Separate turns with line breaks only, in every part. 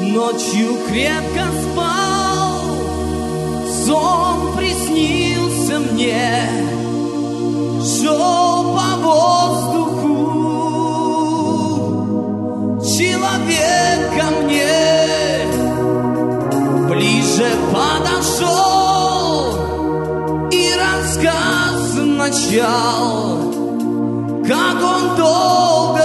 Ночью крепко спал, сон приснился мне, шел по воздуху человек ко мне, ближе подошел и рассказ начал, как он долго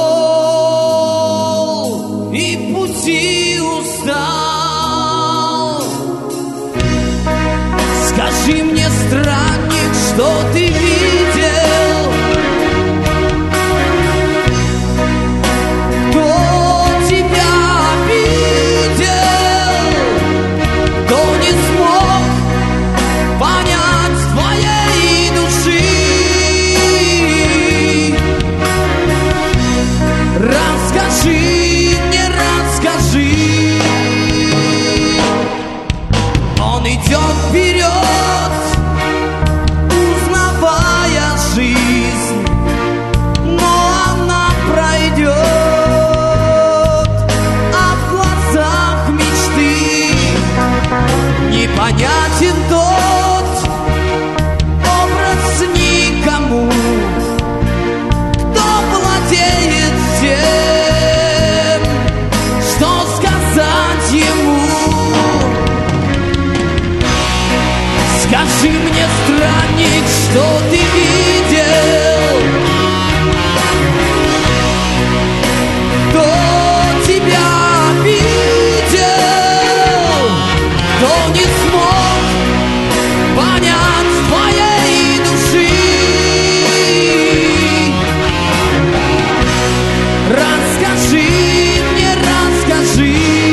шел и пути устал. Скажи мне, странник, что ты видел? Кто тебя обидел? Кто не смог понять твоей души? Расскажи мне, расскажи. Он идет вперед, узнавая жизнь, но она пройдет, а в глазах мечты непонятен тот образ никому, кто владеет тем, что сказать ему. Скажи мне, странник, что ты видел? Кто тебя обидел? Кто не смог понять твоей души? Расскажи мне, расскажи.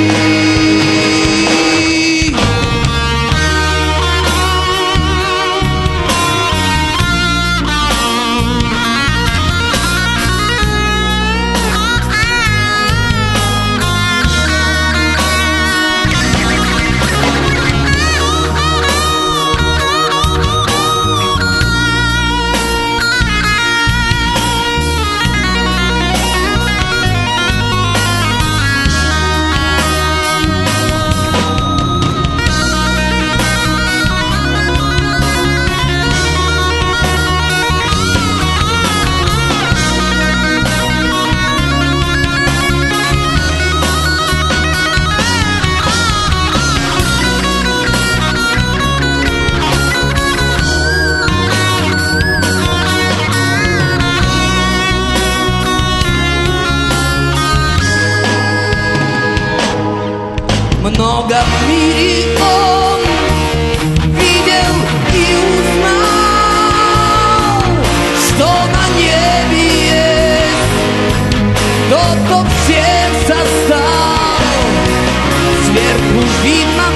Много в мире он видел и узнал, что на небе есть тот, кто всех создал. Сверху видно